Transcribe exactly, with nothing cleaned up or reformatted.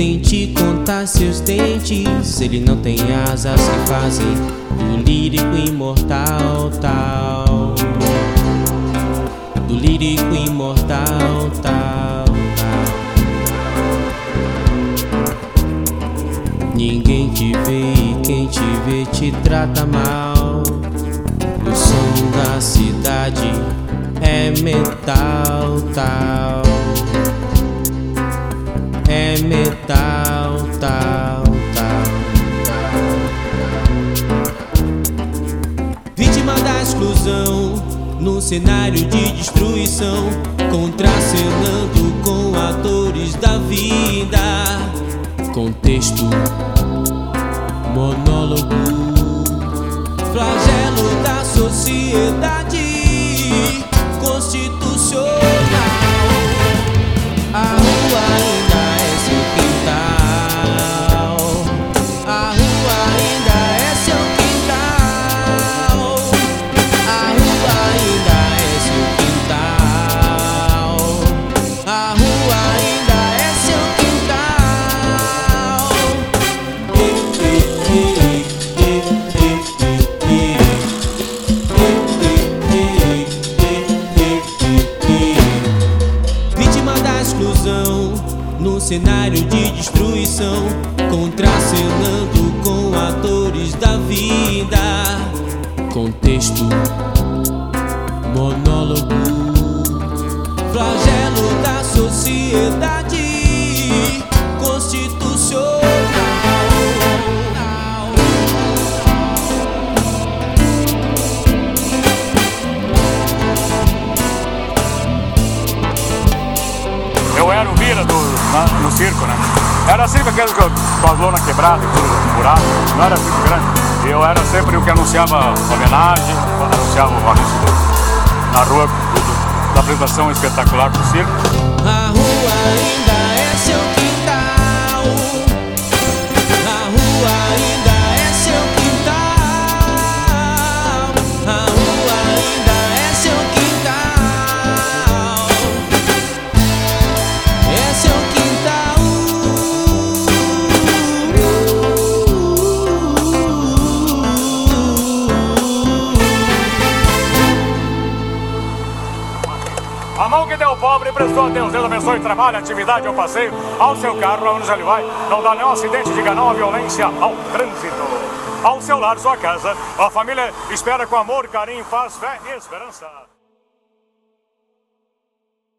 tente contar seus dentes, ele não tem asas que fazem do lírico imortal tal, do lírico imortal tal, tal. Ninguém te vê e quem te vê te trata mal. O som da cidade é metal tal, é metal tal, tal. Vítima da exclusão, num cenário de destruição, contracenando com atores da vida. Contexto, monólogo, flagelo da sociedade constitucional. A rua ainda é seu quintal, a rua ainda é seu quintal, a rua ainda é seu quintal, a rua ainda é seu num cenário de destruição, contracenando com atores da vida. Contexto, monólogo, flagelo da sociedade constitucional. Eu era o Vira do, na, no circo, né? Era sempre aquele com a lona quebrada e tudo furado, não era circo grande. E eu era sempre o que anunciava homenagem, anunciava o anúncio na rua, tudo, da apresentação espetacular do circo. A rua ainda é seu quintal, a rua ainda é seu quintal, a rua ainda é seu quintal, é seu quintal. A mão que deu ao pobre prestou a Deus, Deus abençoe o trabalho, a atividade, ao passeio, ao seu carro, aonde ele vai. Não dá nenhum acidente, diga não à violência, ao trânsito. Ao seu lar, sua casa, a família espera com amor, carinho, paz, fé e esperança.